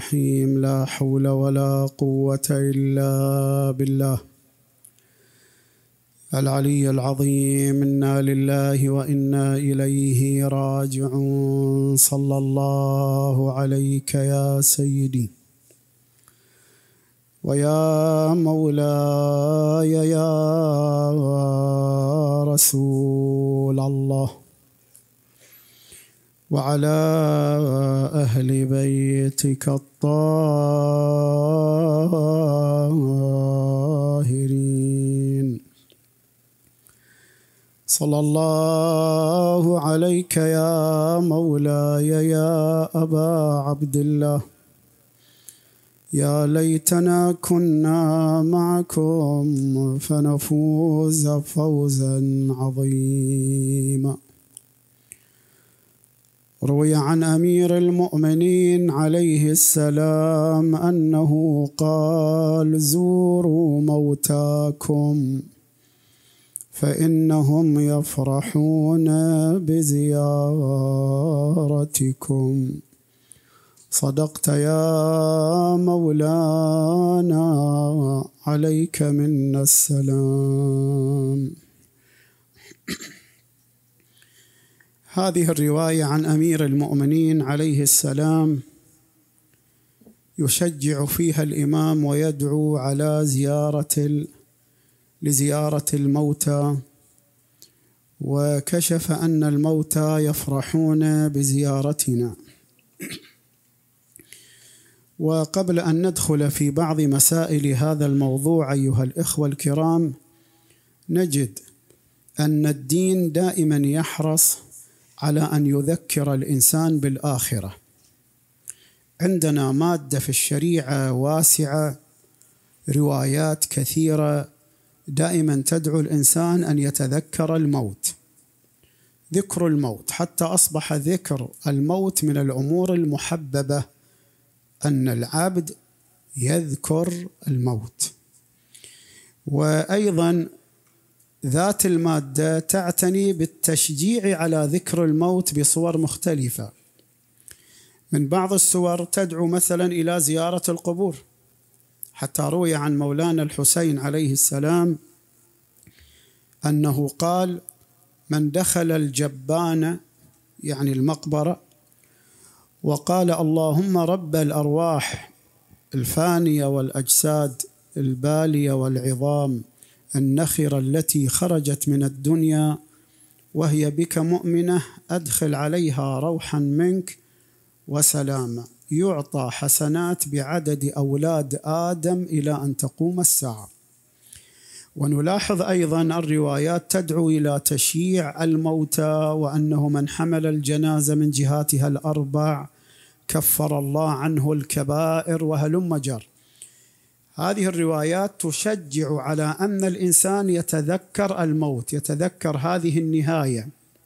الرحيم. لا حول ولا قوة إلا بالله العلي العظيم. إنا لله وإنا إليه راجعون. صلى الله عليك يا سيدي ويا مولاي يا رسول الله، وعلى أهل بيتك الطاهرين. صلى الله عليك يا مولاي يا أبا عبد الله. يا ليتنا كنا معكم فنفوز فوزا عظيما. روي عن أمير المؤمنين عليه السلام أنه قال: زوروا موتاكم فإنهم يفرحون بزيارتكم. صدقت يا مولانا، عليك منا السلام. هذه الرواية عن أمير المؤمنين عليه السلام يشجع فيها الإمام ويدعو على لزيارة الموتى، وكشف أن الموتى يفرحون بزيارتنا. وقبل أن ندخل في بعض مسائل هذا الموضوع أيها الإخوة الكرام، نجد أن الدين دائما يحرص على أن يذكر الإنسان بالآخرة. عندنا مادة في الشريعة واسعة، روايات كثيرة دائما تدعو الإنسان أن يتذكر الموت، ذكر الموت، حتى أصبح ذكر الموت من الأمور المحببة، أن العبد يذكر الموت. وأيضا ذات المادة تعتني بالتشجيع على ذكر الموت بصور مختلفة. من بعض الصور تدعو مثلا إلى زيارة القبور، حتى روي عن مولانا الحسين عليه السلام أنه قال: من دخل الجبانة، يعني المقبرة، وقال اللهم رب الأرواح الفانية والأجساد البالية والعظام النخرة التي خرجت من الدنيا وهي بك مؤمنة، أدخل عليها روحا منك وسلاما، يعطى حسنات بعدد أولاد آدم إلى أن تقوم الساعة. ونلاحظ أيضا الروايات تدعو إلى تشييع الموتى، وأنه من حمل الجنازة من جهاتها الأربع كفر الله عنه الكبائر وهلم جر. هذه الروايات تشجع على أن الإنسان يتذكر الموت، يتذكر هذه النهاية.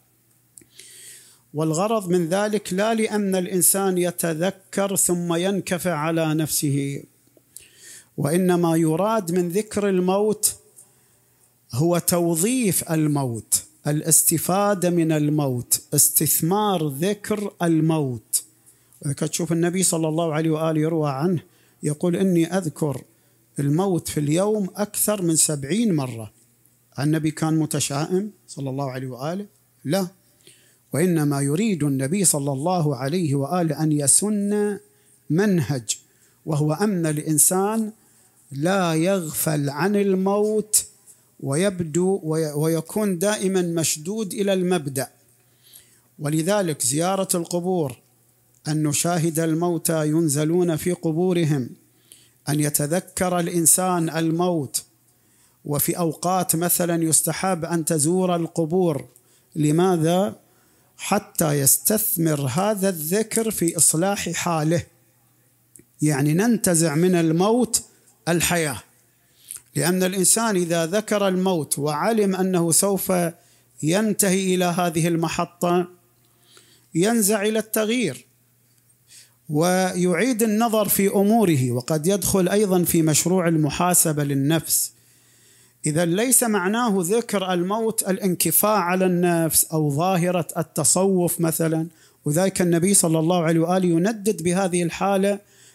والغرض من ذلك لا لأن الإنسان يتذكر ثم ينكفى على نفسه، وإنما يراد من ذكر الموت هو توظيف الموت، الاستفادة من الموت، استثمار ذكر الموت. تشوف النبي صلى الله عليه وآله يروى عنه يقول: إني أذكر الموت في اليوم أكثر من 70 مرة. النبي كان متشائم صلى الله عليه وآله؟ لا، وإنما يريد النبي صلى الله عليه وآله أن يسن منهج، وهو أن الإنسان لا يغفل عن الموت ويبدو ويكون دائما مشدود إلى المبدأ. ولذلك زيارة القبور، أن نشاهد الموتى ينزلون في قبورهم، أن يتذكر الإنسان الموت. وفي أوقات مثلا يستحب أن تزور القبور. لماذا؟ حتى يستثمر هذا الذكر في إصلاح حاله، يعني ننتزع من الموت الحياة. لأن الإنسان إذا ذكر الموت وعلم أنه سوف ينتهي إلى هذه المحطة ينزع إلى التغيير ويعيد النظر في أموره، وقد يدخل أيضا في مشروع المحاسبة للنفس. إذا ليس معناه ذكر الموت الانكفاء على النفس أو ظاهرة التصوف مثلا، وذلك النبي صلى الله عليه وآله يندد بهذه الحالة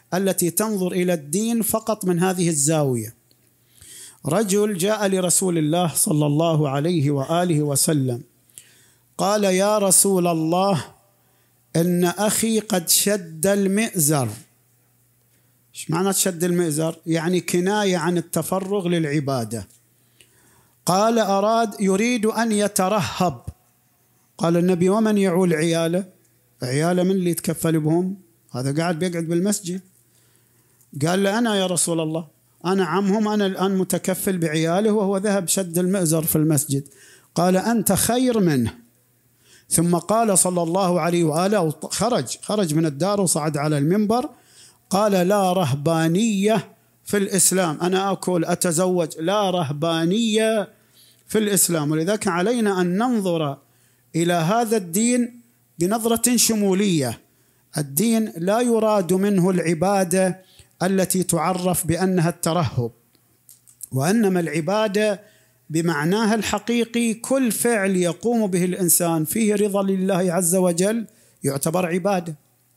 التي تنظر إلى الدين فقط من هذه الزاوية. رجل جاء لرسول الله صلى الله عليه وآله وسلم قال: يا رسول الله، إن أخي قد شد المئزر. إيش معنى شد المئزر؟ يعني كناية عن التفرغ للعبادة. قال: يريد أن يترهب. قال النبي: ومن يعول عياله؟ عياله من اللي يتكفل بهم؟ هذا قاعد بيقعد بالمسجد. قال له: أنا يا رسول الله، أنا عمهم، أنا الآن متكفل بعياله، وهو ذهب شد المئزر في المسجد. قال: أنت خير منه. ثم قال صلى الله عليه وآله، خرج من الدار وصعد على المنبر، قال: لا رهبانية في الإسلام، أنا أكل أتزوج، لا رهبانية في الإسلام. ولذلك علينا أن ننظر إلى هذا الدين بنظرة شمولية. الدين لا يراد منه العبادة التي تعرف بأنها الترهب، وإنما العبادة بمعناها الحقيقي كل فعل يقوم به الإنسان فيه رضا لله عز وجل يعتبر عبادة.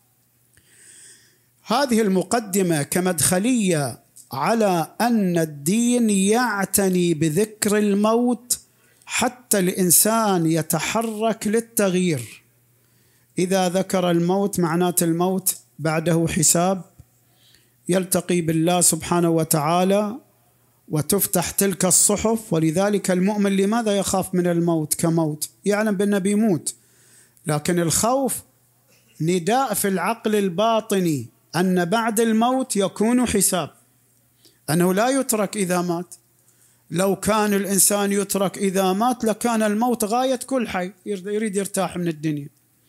هذه المقدمة كمدخلية على أن الدين يعتني بذكر الموت حتى الإنسان يتحرك للتغيير. إذا ذكر الموت معنات الموت بعده حساب، يلتقي بالله سبحانه وتعالى وتفتح تلك الصحف. ولذلك المؤمن لماذا يخاف من الموت كموت؟ يعلم بأنه بيموت، لكن الخوف نداء في العقل الباطني أن بعد الموت يكون حساب، أنه لا يترك إذا مات. لو كان الإنسان يترك إذا مات لكان الموت غاية كل حي يريد يرتاح من الدنيا.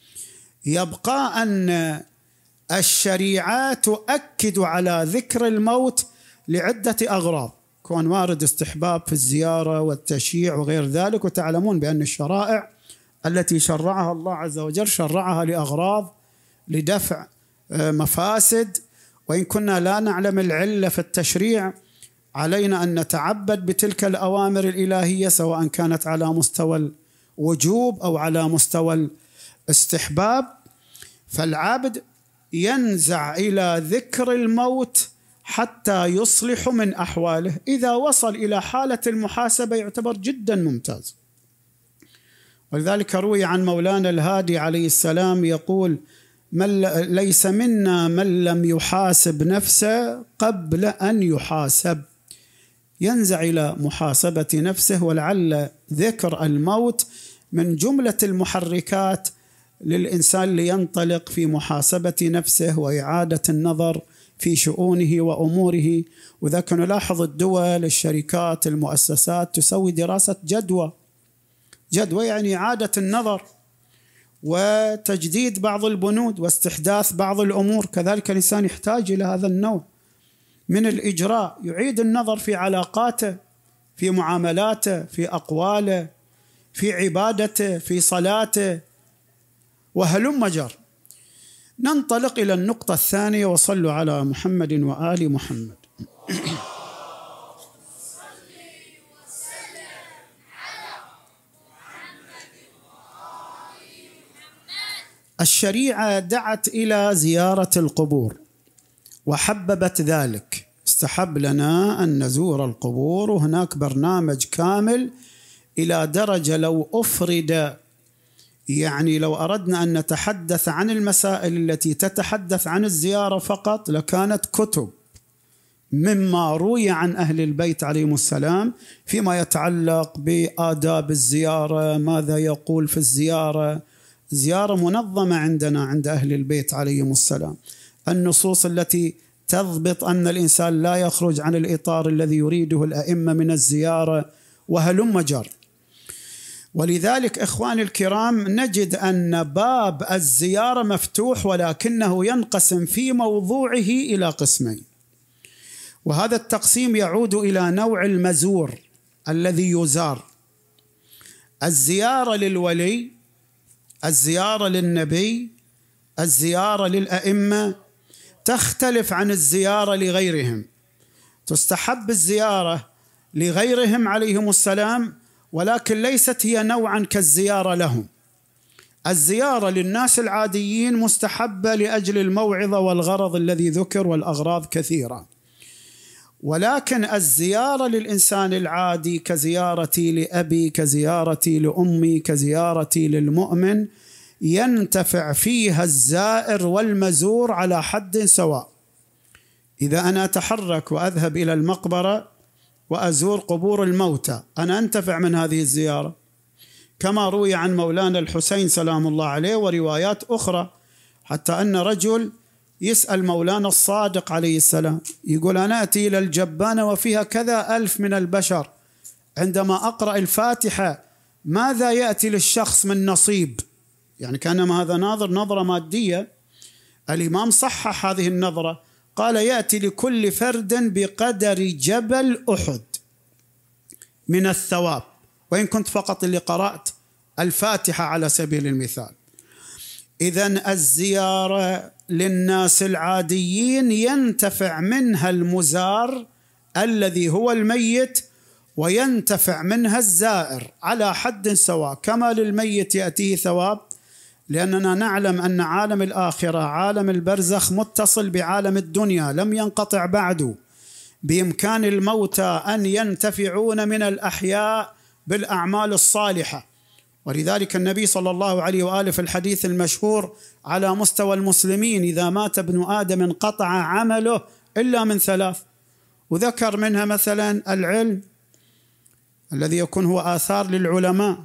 يبقى أن الشريعة تؤكد على ذكر الموت لعدة أغراض، كون وارد استحباب في الزيارة والتشييع وغير ذلك. وتعلمون بأن الشرائع التي شرعها الله عز وجل شرعها لأغراض لدفع مفاسد، وإن كنا لا نعلم العلة في التشريع علينا أن نتعبد بتلك الأوامر الإلهية، سواء كانت على مستوى الوجوب أو على مستوى الاستحباب. فالعبد ينزع إلى ذكر الموت حتى يصلح من أحواله. إذا وصل إلى حالة المحاسبة يعتبر جدا ممتاز. ولذلك روي عن مولانا الهادي عليه السلام يقول: ليس منا من لم يحاسب نفسه قبل أن يحاسب. ينزع إلى محاسبة نفسه، ولعل ذكر الموت من جملة المحركات للإنسان لينطلق في محاسبة نفسه وإعادة النظر في شؤونه وأموره. وذاك نلاحظ الدول، الشركات، المؤسسات تسوي دراسة جدوى يعني إعادة النظر وتجديد بعض البنود واستحداث بعض الأمور. كذلك الإنسان يحتاج إلى هذا النوع من الإجراء، يعيد النظر في علاقاته، في معاملاته، في أقواله، في عبادته، في صلاته، وهلم جر. ننطلق إلى النقطة الثانية، وصلوا على محمد وآل محمد. الشريعة دعت إلى زيارة القبور وحببت ذلك، استحب لنا أن نزور القبور، وهناك برنامج كامل إلى درجة لو أفرد، يعني لو أردنا أن نتحدث عن المسائل التي تتحدث عن الزيارة فقط لكانت كتب مما روي عن أهل البيت عليهم السلام فيما يتعلق بآداب الزيارة، ماذا يقول في الزيارة. زيارة منظمة عندنا عند أهل البيت عليهم السلام، النصوص التي تضبط أن الإنسان لا يخرج عن الإطار الذي يريده الأئمة من الزيارة، وهلم جر. ولذلك إخواني الكرام نجد أن باب الزيارة مفتوح، ولكنه ينقسم في موضوعه إلى قسمين، وهذا التقسيم يعود إلى نوع المزور الذي يزار. الزيارة للولي، الزيارة للنبي، الزيارة للأئمة تختلف عن الزيارة لغيرهم. تستحب الزيارة لغيرهم عليهم السلام، ولكن ليست هي نوعا كالزيارة لهم. الزيارة للناس العاديين مستحبة لأجل الموعظة والغرض الذي ذكر، والأغراض كثيرة، ولكن الزيارة للإنسان العادي كزيارتي لأبي، كزيارتي لأمي، كزيارتي للمؤمن، ينتفع فيها الزائر والمزور على حد سواء. إذا أنا أتحرك وأذهب إلى المقبرة وأزور قبور الموتى، أنا أنتفع من هذه الزيارة، كما روي عن مولانا الحسين سلام الله عليه وروايات أخرى، حتى أن رجل يسأل مولانا الصادق عليه السلام، يقول: أنا أتي إلى الجبانة وفيها كذا ألف من البشر، عندما أقرأ الفاتحة ماذا يأتي للشخص من نصيب؟ يعني كانما هذا ناظر نظرة مادية. الإمام صحح هذه النظرة، قال: يأتي لكل فرد بقدر جبل أحد من الثواب، وإن كنت فقط اللي قرأت الفاتحة على سبيل المثال. إذن الزيارة للناس العاديين ينتفع منها المزار الذي هو الميت، وينتفع منها الزائر على حد سواء، كما للميت يأتيه ثواب، لأننا نعلم أن عالم الآخرة عالم البرزخ متصل بعالم الدنيا لم ينقطع بعد، بإمكان الموتى أن ينتفعون من الأحياء بالأعمال الصالحة. ولذلك النبي صلى الله عليه وآله في الحديث المشهور على مستوى المسلمين: إذا مات ابن آدم انقطع عمله إلا من ثلاث، وذكر منها مثلا العلم الذي يكون هو آثار للعلماء،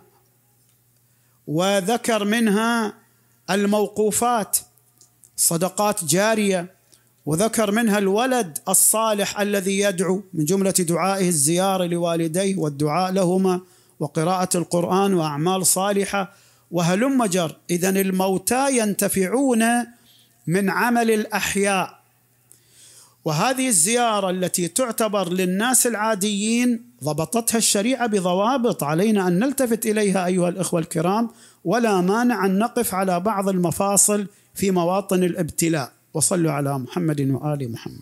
وذكر منها الموقوفات صدقات جارية، وذكر منها الولد الصالح الذي يدعو، من جملة دعائه الزيارة لوالديه والدعاء لهما وقراءة القرآن وأعمال صالحة وهلم جر. إذن الموتى ينتفعون من عمل الأحياء، وهذه الزيارة التي تعتبر للناس العاديين ضبطتها الشريعة بضوابط علينا أن نلتفت إليها أيها الإخوة الكرام، ولا مانع أن نقف على بعض المفاصل في مواطن الابتلاء. وصلوا على محمد وآل محمد.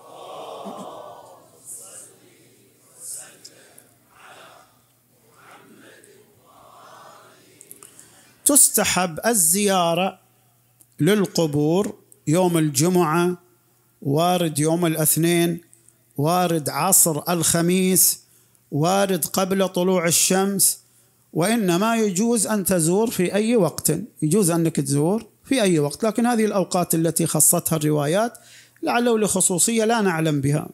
تستحب الزيارة للقبور يوم الجمعة، وارد يوم الاثنين، وارد عصر الخميس، وارد قبل طلوع الشمس، وإنما يجوز أن تزور في أي وقت، يجوز أنك تزور في أي وقت، لكن هذه الأوقات التي خصتها الروايات لعله لخصوصية لا نعلم بها.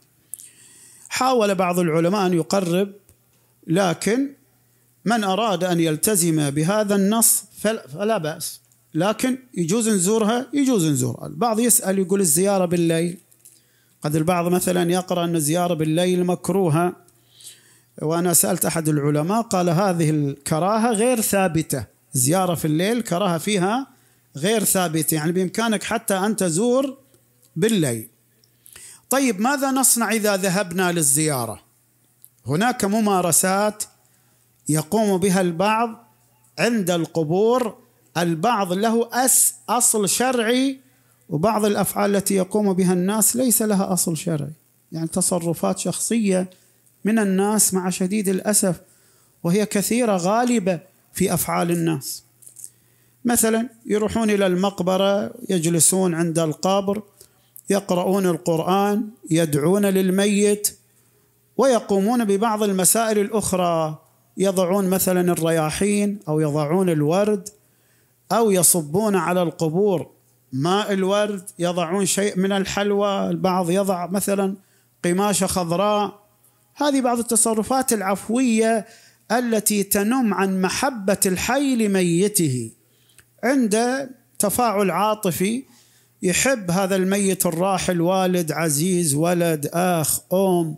حاول بعض العلماء أن يقرب، لكن من أراد أن يلتزم بهذا النص فلا بأس، لكن يجوز نزورها، يجوز نزورها. البعض يسأل يقول الزيارة بالليل، قد البعض مثلا يقرأ أن الزيارة بالليل مكروهة، وأنا سألت أحد العلماء قال هذه الكراهة غير ثابتة، زيارة في الليل كراهة فيها غير ثابتة، يعني بإمكانك حتى أن تزور بالليل. طيب ماذا نصنع إذا ذهبنا للزيارة؟ هناك ممارسات يقوم بها البعض عند القبور، البعض له أصل شرعي، وبعض الأفعال التي يقوم بها الناس ليس لها أصل شرعي، يعني تصرفات شخصية من الناس مع شديد الأسف، وهي كثيرة غالبة في أفعال الناس. مثلا يروحون إلى المقبرة، يجلسون عند القبر، يقرؤون القرآن، يدعون للميت، ويقومون ببعض المسائل الأخرى، يضعون مثلا الرياحين أو يضعون الورد، أو يصبون على القبور ماء الورد، يضعون شيء من الحلوى، البعض يضع مثلا قماشة خضراء. هذه بعض التصرفات العفوية التي تنم عن محبة الحي لميته، عند تفاعل عاطفي، يحب هذا الميت الراحل والد عزيز، ولد، أخ، أم،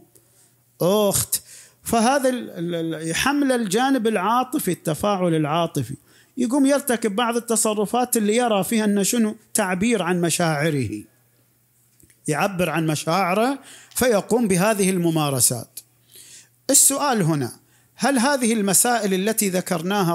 أخت، فهذا يحمل الجانب العاطفي، التفاعل العاطفي، يقوم يرتكب بعض التصرفات اللي يرى فيها أنه شنو تعبير عن مشاعره، يعبر عن مشاعره، فيقوم بهذه الممارسات. السؤال هنا: هل هذه المسائل التي ذكرناها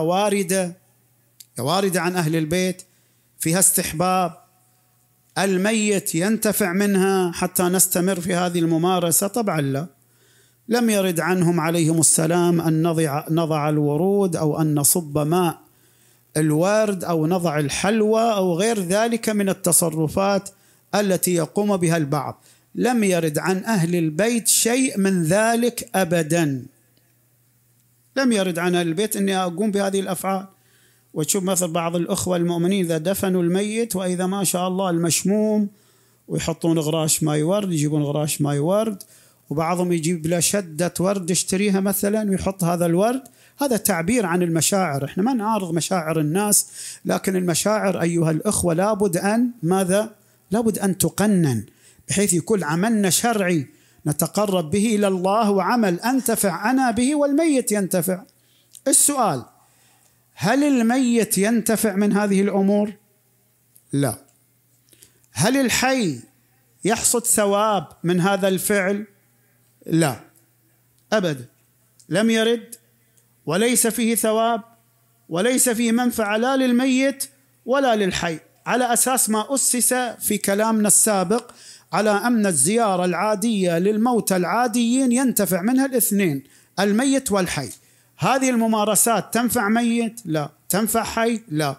واردة عن أهل البيت، فيها استحباب، الميت ينتفع منها حتى نستمر في هذه الممارسة؟ طبعا لا، لم يرد عنهم عليهم السلام أن نضع الورود أو أن نصب ماء الورد أو نضع الحلوى أو غير ذلك من التصرفات التي يقوم بها البعض. لم يرد عن أهل البيت شيء من ذلك أبدا. لم يرد عن أهل البيت أني أقوم بهذه الأفعال. وتشوف مثل بعض الأخوة المؤمنين إذا دفنوا الميت وإذا ما شاء الله المشموم ويحطون غراش ماي ورد، يجيبون غراش ماي ورد، وبعضهم يجيب له شدة ورد يشتريها مثلا ويحط هذا الورد. هذا تعبير عن المشاعر. احنا ما نعارض مشاعر الناس، لكن المشاعر أيها الأخوة لابد أن ماذا؟ لابد أن تقنن بحيث يكون عملنا شرعي نتقرب به إلى الله، وعمل أنتفع أنا به والميت ينتفع. السؤال: هل الميت ينتفع من هذه الأمور؟ لا. هل الحي يحصد ثواب من هذا الفعل؟ لا أبدا، لم يرد، وليس فيه ثواب وليس فيه منفعة لا للميت ولا للحي، على أساس ما أسس في كلامنا السابق على أن الزيارة العادية للموتى العاديين ينتفع منها الاثنين، الميت والحي. هذه الممارسات تنفع ميت؟ لا. تنفع حي؟ لا.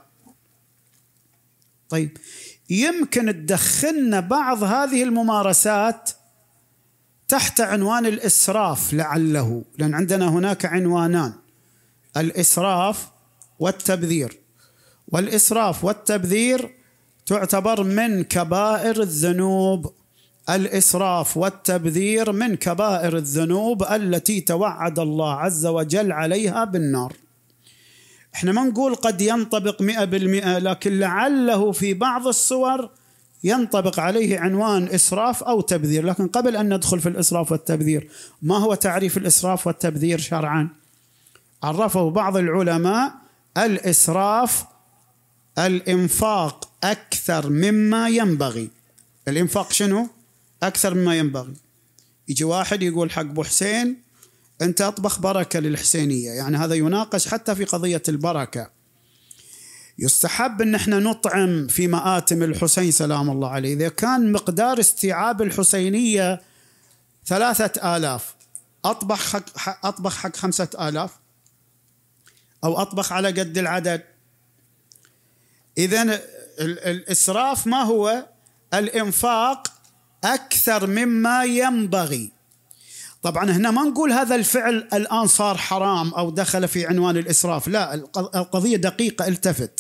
طيب، يمكن تدخلنا بعض هذه الممارسات تحت عنوان الإسراف لعله، لأن عندنا هناك عنوانان: الإسراف والتبذير. والإسراف والتبذير تعتبر من كبائر الذنوب. الإسراف والتبذير من كبائر الذنوب التي توعد الله عز وجل عليها بالنار. احنا ما نقول قد ينطبق 100%، لكن لعله في بعض الصور ينطبق عليه عنوان إسراف أو تبذير. لكن قبل أن ندخل في الإسراف والتبذير، ما هو تعريف الإسراف والتبذير شرعا؟ عرفه بعض العلماء: الإسراف الإنفاق أكثر مما ينبغي. الإنفاق شنو؟ أكثر مما ينبغي. يجي واحد يقول حق أبو حسين: أنت أطبخ بركة للحسينية. يعني هذا يناقش حتى في قضية البركة. يستحب أن احنا نطعم في مآتم الحسين سلام الله عليه. إذا كان مقدار استيعاب الحسينية 3000، أطبخ حق 5000 أو أطبخ على قد العدد. إذن الإسراف ما هو؟ الإنفاق أكثر مما ينبغي. طبعا هنا ما نقول هذا الفعل الآن صار حرام أو دخل في عنوان الإسراف، لا، القضية دقيقة، التفت.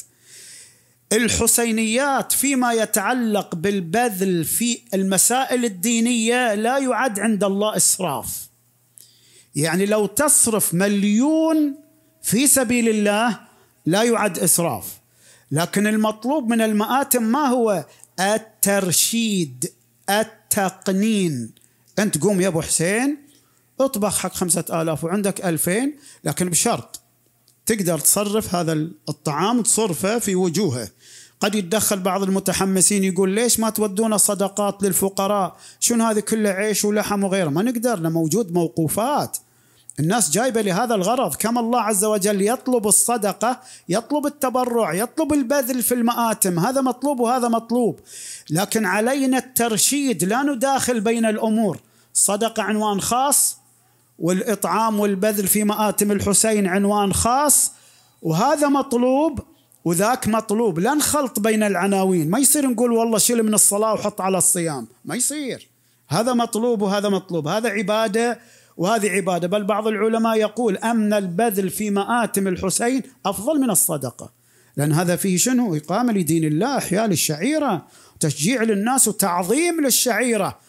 الحسينيات فيما يتعلق بالبذل في المسائل الدينية لا يعد عند الله إسراف. يعني لو تصرف 1,000,000 في سبيل الله لا يعد إسراف. لكن المطلوب من المآتم ما هو؟ الترشيد، التقنين. أنت قوم يا أبو حسين اطبخ حق 5000 وعندك 2000، لكن بشرط تقدر تصرف هذا الطعام تصرفه في وجوهه. قد يتدخل بعض المتحمسين يقول: ليش ما تودون صدقات للفقراء؟ شنو هذه كلها عيش ولحم وغيره؟ ما نقدر، موجود موقوفات، الناس جايبة لهذا الغرض. كما الله عز وجل يطلب الصدقة، يطلب التبرع، يطلب البذل في المآتم، هذا مطلوب وهذا مطلوب. لكن علينا الترشيد، لا نداخل بين الأمور. الصدقة عنوان خاص، والإطعام والبذل في مآتم الحسين عنوان خاص، وهذا مطلوب وذاك مطلوب. لا نخلط بين العناوين. ما يصير نقول والله شيل من الصلاة وحط على الصيام، ما يصير. هذا مطلوب وهذا مطلوب، هذا عبادة وهذه عبادة. بل بعض العلماء يقول أن البذل في مآتم الحسين أفضل من الصدقة، لأن هذا فيه شنو؟ إقامة لدين الله، إحياء للشعيرة، تشجيع للناس وتعظيم للشعيرة.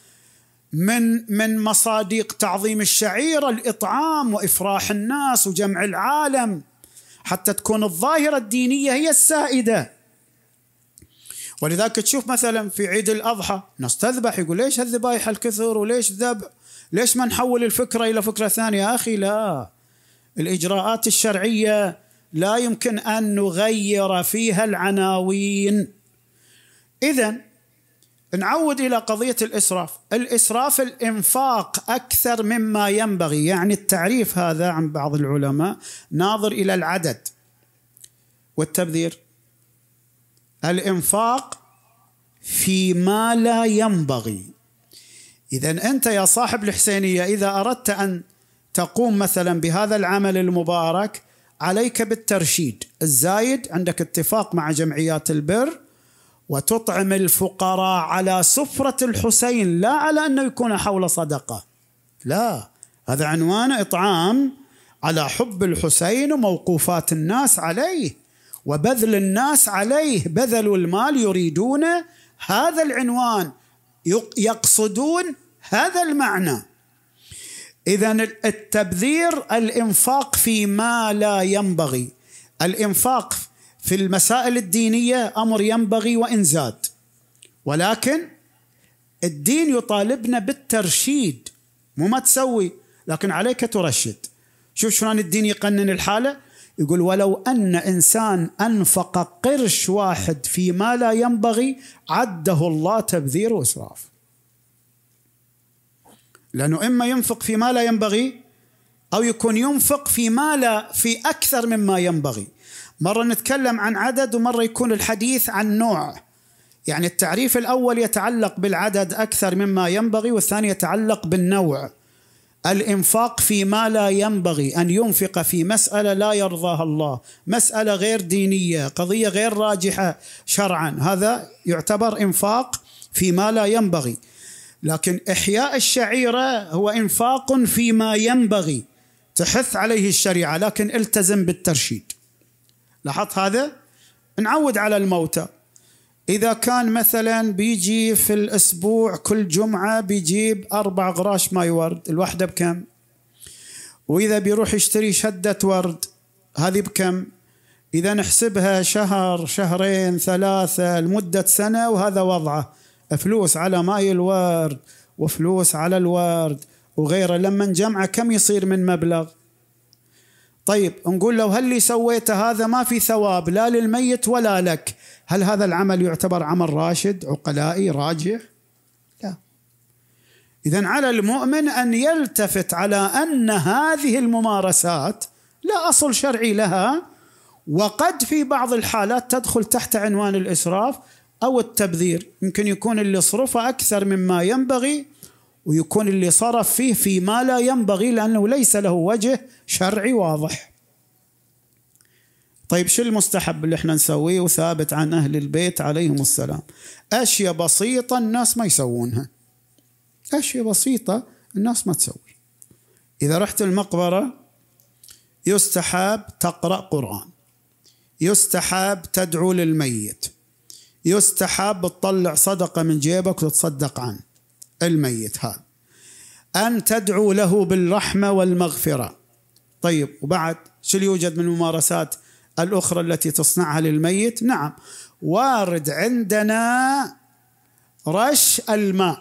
من مصادق تعظيم الشعيرة الإطعام وإفراح الناس وجمع العالم، حتى تكون الظاهرة الدينية هي السائدة. ولذلك تشوف مثلا في عيد الأضحى ناس تذبح، يقول: ليش هالذبايح الكثر وليش ذبح؟ ليش ما نحول الفكرة إلى فكرة ثانية؟ يا أخي لا، الإجراءات الشرعية لا يمكن أن نغير فيها العناوين. إذن نعود إلى قضية الإسراف. الإسراف الإنفاق أكثر مما ينبغي، يعني التعريف هذا عن بعض العلماء ناظر إلى العدد. والتبذير الإنفاق فيما لا ينبغي. إذن أنت يا صاحب الحسينية إذا أردت أن تقوم مثلا بهذا العمل المبارك، عليك بالترشيد، الزايد عندك اتفاق مع جمعيات البر، وتطعم الفقراء على سفرة الحسين، لا على أنه يكون حول صدقة، لا، هذا عنوان إطعام على حب الحسين وموقوفات الناس عليه وبذل الناس عليه، بذلوا المال يريدون هذا العنوان، يقصدون هذا المعنى. إذن التبذير الإنفاق فيما لا ينبغي. الإنفاق في المسائل الدينية أمر ينبغي وإن زاد، ولكن الدين يطالبنا بالترشيد، مو ما تسوي لكن عليك ترشد. شوف شلون الدين يقنن الحالة، يقول ولو أن إنسان أنفق قرش واحد فيما لا ينبغي عده الله تبذير وإسراف، لأنه إما ينفق فيما لا ينبغي أو يكون ينفق في أكثر مما ينبغي. مرة نتكلم عن عدد ومرة يكون الحديث عن نوع، يعني التعريف الأول يتعلق بالعدد أكثر مما ينبغي، والثاني يتعلق بالنوع. الإنفاق فيما لا ينبغي، أن ينفق في مسألة لا يرضاها الله، مسألة غير دينية، قضية غير راجحة شرعا، هذا يعتبر إنفاق فيما لا ينبغي. لكن إحياء الشعيرة هو إنفاق فيما ينبغي، تحث عليه الشريعة، لكن التزم بالترشيد. لاحظت هذا؟ نعود على الموتى، إذا كان مثلا بيجي في الأسبوع كل جمعة بيجيب 4 غراش ماي ورد، الواحدة بكم؟ وإذا بيروح يشتري شدة ورد هذه بكم؟ إذا نحسبها شهر شهرين 3 لمدة سنة، وهذا وضعه فلوس على ماي الورد وفلوس على الورد وغيره، لما نجمعه كم يصير من مبلغ؟ طيب نقول لو هل اللي سويته هذا ما في ثواب لا للميت ولا لك، هل هذا العمل يعتبر عمل راشد عقلائي راجح؟ لا. إذن على المؤمن أن يلتفت على أن هذه الممارسات لا أصل شرعي لها، وقد في بعض الحالات تدخل تحت عنوان الإسراف أو التبذير. يمكن يكون اللي صرفه أكثر مما ينبغي، ويكون اللي صرف فيه فيما لا ينبغي لأنه ليس له وجه شرعي واضح. طيب شو المستحب اللي احنا نسويه وثابت عن أهل البيت عليهم السلام؟ أشياء بسيطة الناس ما يسوونها، أشياء بسيطة الناس ما تسوي. إذا رحت المقبرة يستحب تقرأ قرآن، يستحب تدعو للميت، يستحب تطلع صدقة من جيبك وتتصدق عن الميت، هذا أن تدعو له بالرحمة والمغفرة. طيب وبعد شو يوجد من الممارسات الأخرى التي تصنعها للميت؟ نعم، وارد عندنا رش الماء،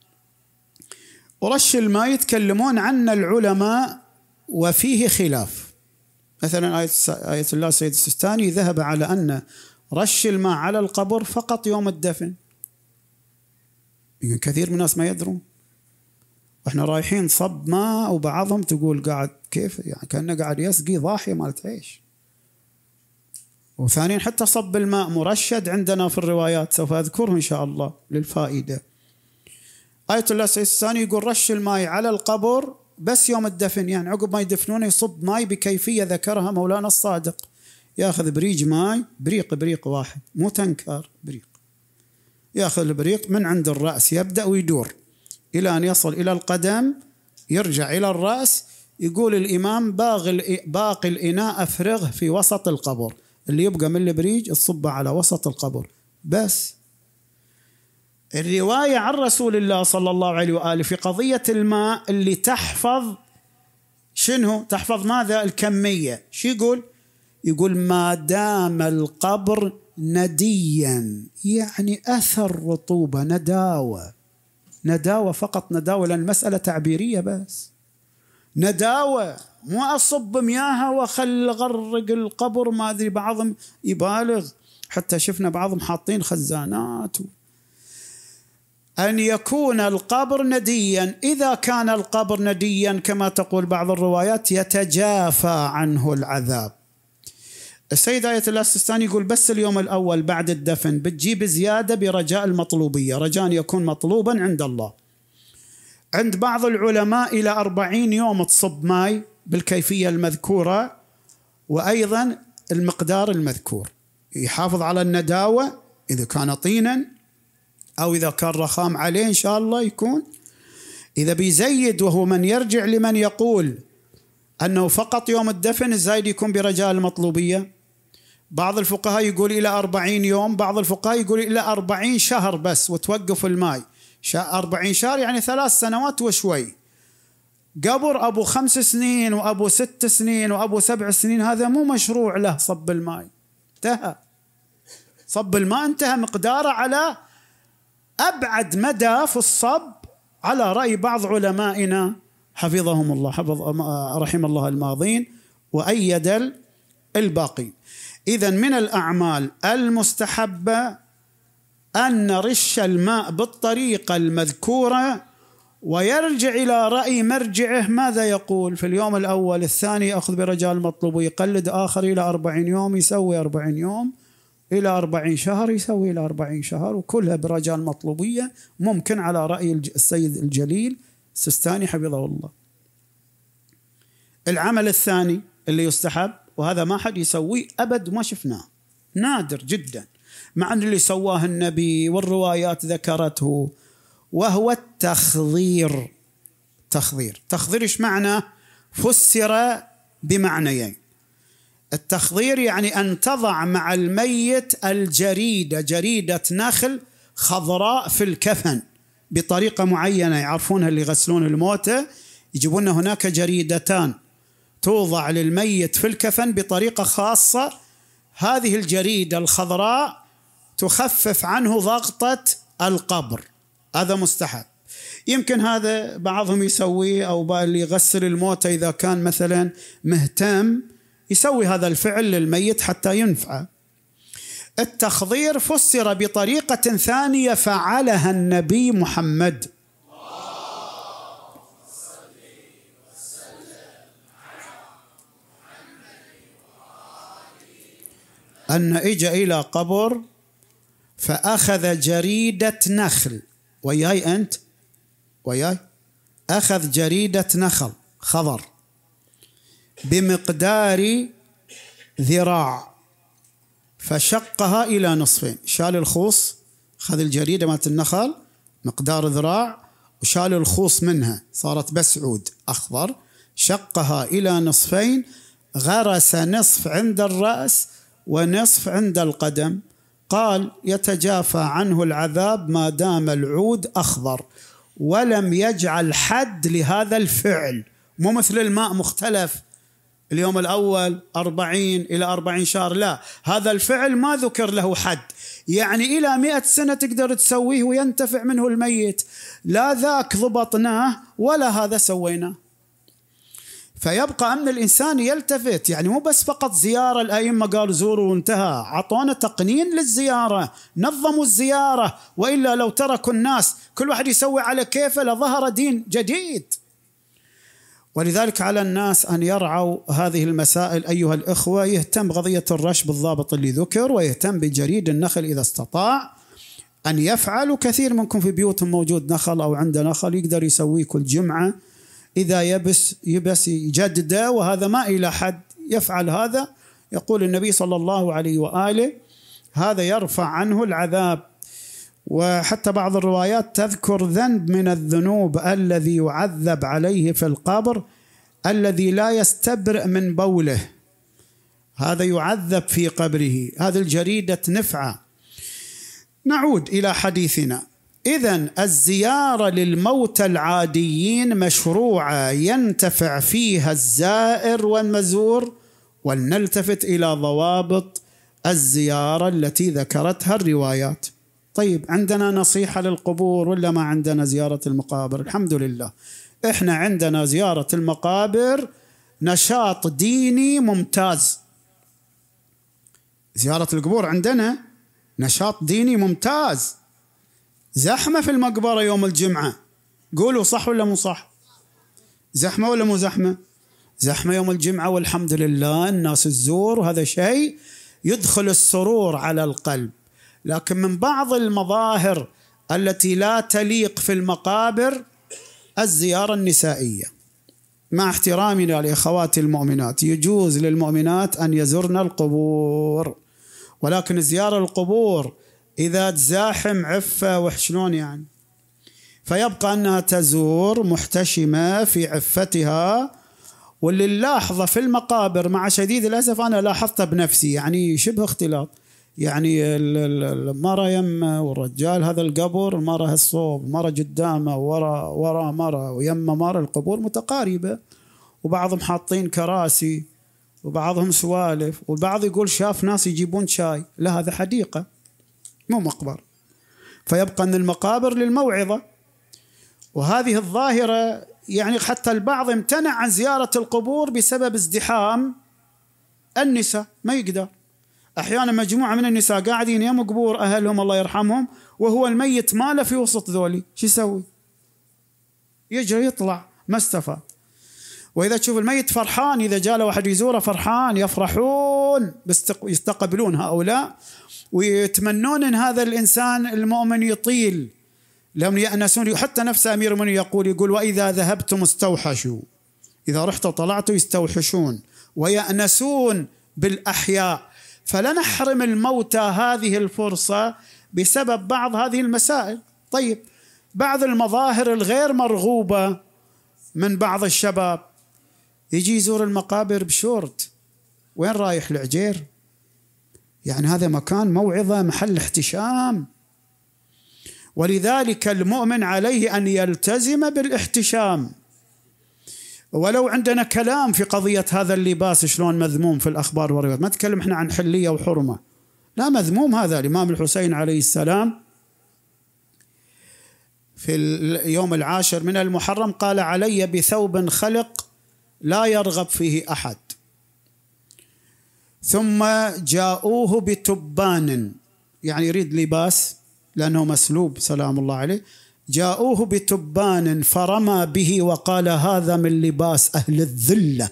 ورش الماء يتكلمون عنه العلماء وفيه خلاف. مثلا آية الله السيد السيستاني ذهب على أن رش الماء على القبر فقط يوم الدفن، كثير من الناس ما يدرون، واحنا رايحين صب ماء وبعضهم تقول قاعد كيف يعني كأنه قاعد يسقي ضاحية مالت عيش. وثانيا حتى صب الماء مرشد عندنا في الروايات، سوف أذكره إن شاء الله للفائدة. آية الله السيستاني يقول رش الماء على القبر بس يوم الدفن، يعني عقب ما يدفنونه يصب ماء بكيفية ذكرها مولانا الصادق، ياخذ بريج ماء، بريق واحد مو تنكر، بريق، ياخذ البريق من عند الرأس يبدأ ويدور إلى أن يصل إلى القدم، يرجع إلى الرأس. يقول الإمام باقي الإناء أفرغه في وسط القبر، اللي يبقى من البريج الصبة على وسط القبر بس. الرواية عن رسول الله صلى الله عليه وآله في قضية الماء اللي تحفظ شنو؟ تحفظ ماذا؟ الكمية. شو يقول؟ يقول ما دام القبر نديا، يعني أثر رطوبة، نداوة فقط، نداوة، لأن المسألة تعبيرية بس، نداوة، مو أصب مياها وخل غرق القبر. ما أدري بعضهم يبالغ، حتى شفنا بعضهم حاطين خزانات. أن يكون القبر نديا، إذا كان القبر نديا كما تقول بعض الروايات يتجافى عنه العذاب. السيد آية الله السيستاني يقول بس اليوم الأول بعد الدفن بتجيب زيادة برجاء المطلوبية، رجاء يكون مطلوبا عند الله. عند بعض العلماء إلى 40 يوم تصب ماء بالكيفية المذكورة، وأيضا المقدار المذكور، يحافظ على النداوة إذا كان طينا، أو إذا كان رخام عليه إن شاء الله يكون. إذا بيزيد وهو من يرجع لمن يقول أنه فقط يوم الدفن، الزايد يكون برجاء المطلوبية. بعض الفقهاء يقول إلى 40 يوم، بعض الفقهاء يقول إلى 40 شهر بس وتوقف الماء. 40 شهر يعني 3 سنوات وشوي. قبر أبو 5 سنين وأبو 6 سنين وأبو 7 سنين هذا مو مشروع له صب الماء، انتهى. صب الماء انتهى مقداره على أبعد مدى في الصب، على رأي بعض علمائنا حفظهم الله، رحم الله الماضين وأيد الباقي. إذن من الأعمال المستحبة أن نرش الماء بالطريقة المذكورة، ويرجع إلى رأي مرجعه ماذا يقول في اليوم الأول الثاني، يأخذ برجاء المطلوب ويقلد آخر إلى 40 يوم يسوي 40 يوم، إلى 40 شهر يسوي إلى 40 شهر، وكلها برجاء المطلوبية ممكن على رأي السيد الجليل السستاني حفظه الله. العمل الثاني اللي يستحب، وهذا ما حد يسويه أبد وما شفناه، نادر جدا، مع أن اللي سواه النبي والروايات ذكرته، وهو التخضير. تخضير إيش معنى؟ فسر بمعنيين. التخضير يعني أن تضع مع الميت الجريدة، جريدة نخل خضراء في الكفن بطريقة معينة يعرفونها اللي يغسلون الموتى، يجيبون هناك جريدتان توضع للميت في الكفن بطريقة خاصة. هذه الجريدة الخضراء تخفف عنه ضغطة القبر، هذا مستحب. يمكن هذا بعضهم يسويه، أو اللي يغسل الموتى إذا كان مثلا مهتم يسوي هذا الفعل للميت حتى ينفع. التخضير فسر بطريقة ثانية فعلها النبي محمد أن إجا إلى قبر فأخذ جريدة نخل، وياي أنت وياي، أخذ جريدة نخل خضر بمقدار ذراع فشقها إلى نصفين، شال الخوص، أخذ الجريدة مالت النخل مقدار ذراع وشال الخوص منها صارت بس عود أخضر، شقها إلى نصفين، غرس نصف عند الرأس ونصف عند القدم، قال يتجافى عنه العذاب ما دام العود أخضر، ولم يجعل حد لهذا الفعل. مو مثل الماء مختلف، اليوم الأول 40 إلى 40 شهر، لا، هذا الفعل ما ذكر له حد، يعني إلى 100 سنة تقدر تسويه وينتفع منه الميت، لا ذاك ضبطناه ولا هذا سويناه. فيبقى أن الإنسان يلتفت، يعني مو بس فقط زيارة، الأئمة قالوا زوروا وانتهى، عطونا تقنين للزيارة، نظموا الزيارة، وإلا لو تركوا الناس كل واحد يسوي على كيفه لظهر دين جديد. ولذلك على الناس أن يرعوا هذه المسائل أيها الإخوة، يهتم بقضية الرش بالضابط اللي ذكر، ويهتم بجريد النخل إذا استطاع أن يفعل. كثير منكم في بيوتهم موجود نخل أو عنده نخل يقدر يسويه كل جمعة، إذا يبس يجدده، وهذا ما إلى حد يفعل هذا. يقول النبي صلى الله عليه وآله هذا يرفع عنه العذاب. وحتى بعض الروايات تذكر ذنب من الذنوب الذي يعذب عليه في القبر الذي لا يستبرئ من بوله، هذا يعذب في قبره. هذه الجريدة نفعة. نعود إلى حديثنا. إذن الزيارة للموتى العاديين مشروعة ينتفع فيها الزائر والمزور، ولنلتفت إلى ضوابط الزيارة التي ذكرتها الروايات. طيب، عندنا نصيحة للقبور ولا ما عندنا زيارة المقابر؟ الحمد لله إحنا عندنا زيارة المقابر نشاط ديني ممتاز. زيارة القبور عندنا نشاط ديني ممتاز. زحمة في المقبرة يوم الجمعة، قولوا صح ولا مو صح؟ زحمة ولا مو زحمة؟ زحمة يوم الجمعة، والحمد لله الناس تزور، وهذا شيء يدخل السرور على القلب. لكن من بعض المظاهر التي لا تليق في المقابر الزيارة النسائية. مع احترامنا لأخواتي المؤمنات يجوز للمؤمنات أن يزورن القبور، ولكن زيارة القبور إذا تزاحم عفة وشلون يعني، فيبقى أنها تزور محتشمة في عفتها. واللي نلاحظه في المقابر مع شديد الأسف أنا لاحظته بنفسي يعني شبه اختلاط، يعني المرة يمه والرجال هذا القبر، المرة هالصوب، مرة قدامه ورا مرة ويمه مرة، القبور متقاربة، وبعضهم حاطين كراسي وبعضهم سوالف، والبعض يقول شاف ناس يجيبون شاي. لا، هذا حديقة مو مقبر. فيبقى أن المقابر للموعظة. وهذه الظاهرة يعني حتى البعض امتنع عن زيارة القبور بسبب ازدحام النساء، ما يقدر. أحيانا مجموعة من النساء قاعدين يم قبور أهلهم الله يرحمهم، وهو الميت ماله في وسط ذولي، شو يسوي؟ يجري يطلع، ما استفاد. وإذا تشوف الميت فرحان، إذا جاء له واحد يزوره فرحان، يفرحون يستقبلون هؤلاء ويتمنون أن هذا الإنسان المؤمن يطيل، لم يأنسون. حتى نفس أمير المؤمنين يقول وإذا ذهبتم استوحشوا، إذا رحت طلعتوا يستوحشون ويأنسون بالأحياء. فلا نحرم الموتى هذه الفرصة بسبب بعض هذه المسائل. طيب، بعض المظاهر الغير مرغوبة من بعض الشباب يجي يزور المقابر بشورت، وين رايح؟ العجير؟ يعني هذا مكان موعظة، محل احتشام. ولذلك المؤمن عليه أن يلتزم بالاحتشام. ولو عندنا كلام في قضية هذا اللباس شلون مذموم في الأخبار والروايات، ما نتكلم احنا عن حلية وحرمة، لا، مذموم هذا. الإمام الحسين عليه السلام في اليوم 10 من المحرم قال علي بثوب خلق لا يرغب فيه أحد. ثم جاءوه بتبان، يعني يريد لباس لأنه مسلوب سلام الله عليه، جاءوه بتبان فرمى به وقال هذا من لباس أهل الذلة.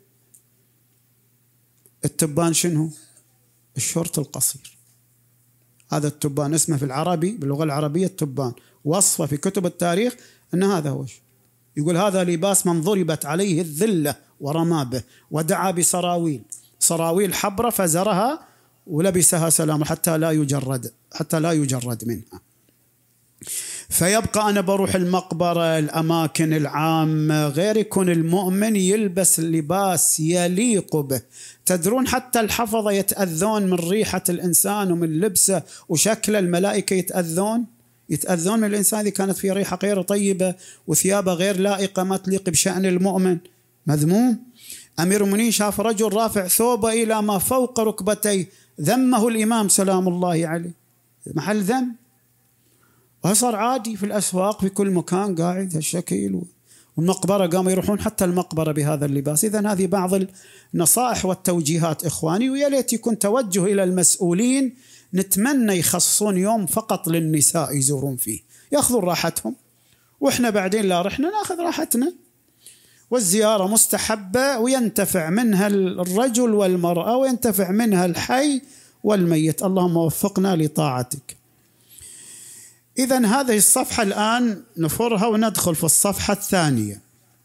التبان شنو؟ الشورت القصير. هذا التبان اسمه في العربي باللغة العربية التبان، وصفه في كتب التاريخ أن هذا هو. يقول هذا لباس من ضربت عليه الذلة ورمى به، ودعا بسراويل حبرة فزرها ولبسها سلام حتى لا يجرد منها. فيبقى أنا بروح المقبرة، الأماكن العامة، غير يكون المؤمن يلبس لباس يليق به. تدرون حتى الحفظة يتأذون من ريحة الإنسان ومن لبسه وشكل، الملائكة يتأذون من الإنسان إذا كانت فيه ريحة غير طيبة وثيابه غير لائقة ما تليق بشأن المؤمن، مذموم. أمير المؤمنين شاف رجل رافع ثوبه إلى ما فوق ركبتيه، ذمه الإمام سلام الله عليه، محل ذم. وصار عادي في الأسواق في كل مكان قاعد هالشكل. والمقبرة قاموا يروحون حتى المقبرة بهذا اللباس. إذن هذه بعض النصائح والتوجيهات إخواني، ويا ليت يكون توجه إلى المسؤولين، نتمنى يخصصون يوم فقط للنساء يزورون فيه، يأخذون راحتهم، وإحنا بعدين لا رحنا نأخذ راحتنا. والزيارة مستحبة وينتفع منها الرجل والمرأة، وينتفع منها الحي والميت. اللهم وفقنا لطاعتك. إذن هذه الصفحة الآن نفرها وندخل في الصفحة الثانية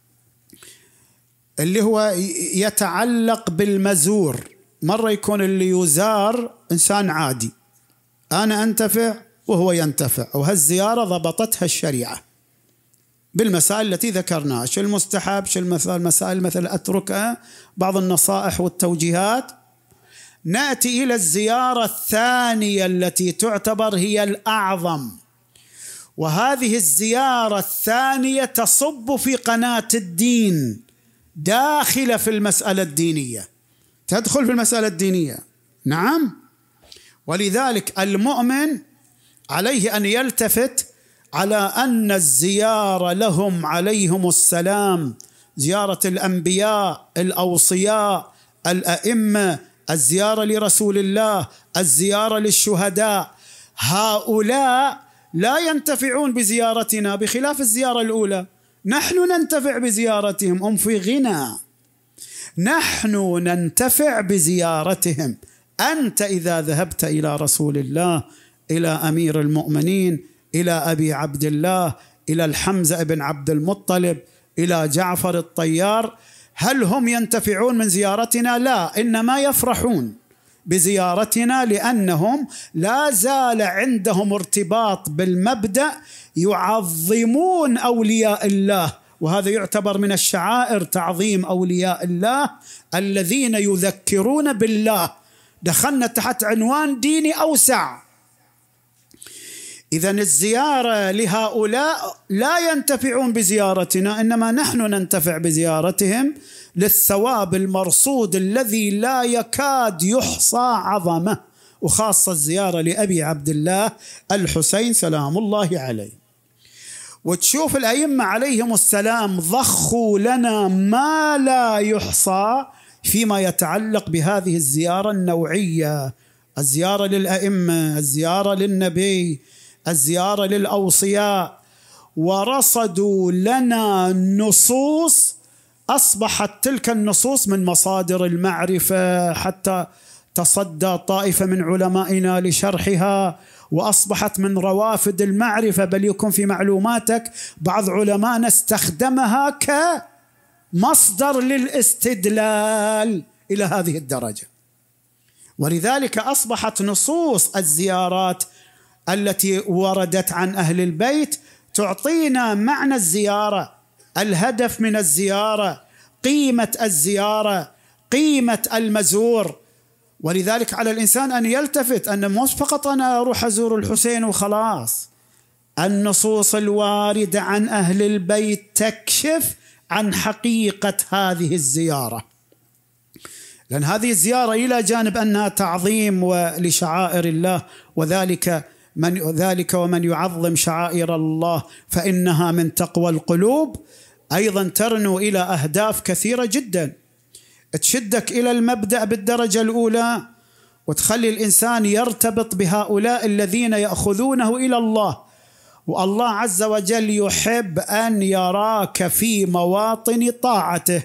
اللي هو يتعلق بالمزور. مرة يكون اللي يزار إنسان عادي، أنا أنتفع وهو ينتفع، وهالزيارة ضبطتها الشريعة بالمسائل التي ذكرناها. شو المستحب، شو المسائل مثل أتركها، بعض النصائح والتوجيهات. نأتي إلى الزيارة الثانية التي تعتبر هي الأعظم، وهذه الزيارة الثانية تصب في قناة الدين، داخلة في المسألة الدينية، تدخل في المسألة الدينية. نعم. ولذلك المؤمن عليه أن يلتفت على أن الزيارة لهم عليهم السلام، زيارة الأنبياء الأوصياء الأئمة، الزيارة لرسول الله، الزيارة للشهداء، هؤلاء لا ينتفعون بزيارتنا بخلاف الزيارة الأولى. نحن ننتفع بزيارتهم، هم في غنى، نحن ننتفع بزيارتهم. أنت إذا ذهبت إلى رسول الله، إلى أمير المؤمنين، إلى أبي عبد الله، إلى الحمزة بن عبد المطلب، إلى جعفر الطيار، هل هم ينتفعون من زيارتنا؟ لا، إنما يفرحون بزيارتنا لأنهم لا زال عندهم ارتباط بالمبدأ، يعظمون أولياء الله، وهذا يعتبر من الشعائر تعظيم أولياء الله الذين يذكرون بالله. دخلنا تحت عنوان ديني أوسع. إذن الزيارة لهؤلاء لا ينتفعون بزيارتنا، إنما نحن ننتفع بزيارتهم للثواب المرصود الذي لا يكاد يحصى عظمه، وخاصة الزيارة لأبي عبد الله الحسين سلام الله عليه. وتشوف الأئمة عليهم السلام ضخوا لنا ما لا يحصى فيما يتعلق بهذه الزيارة النوعية: الزيارة للأئمة، الزيارة للنبي، الزيارة للأوصياء. ورصدوا لنا نصوص أصبحت تلك النصوص من مصادر المعرفة، حتى تصدى طائفة من علمائنا لشرحها، وأصبحت من روافد المعرفة. بل يكون في معلوماتك بعض علماءنا استخدمها كمصدر للاستدلال إلى هذه الدرجة. ولذلك أصبحت نصوص الزيارات التي وردت عن أهل البيت تعطينا معنى الزيارة، الهدف من الزيارة، قيمة الزيارة، قيمة المزور. ولذلك على الإنسان أن يلتفت أن مش فقط أنا أروح أزور الحسين وخلاص. النصوص الواردة عن أهل البيت تكشف عن حقيقة هذه الزيارة، لأن هذه الزيارة إلى جانب أنها تعظيم لشعائر الله، وذلك ومن يعظم شعائر الله فإنها من تقوى القلوب، أيضا ترنو إلى أهداف كثيرة جدا تشدك إلى المبدأ بالدرجة الأولى، وتخلي الإنسان يرتبط بهؤلاء الذين يأخذونه إلى الله. والله عز وجل يحب أن يراك في مواطن طاعته.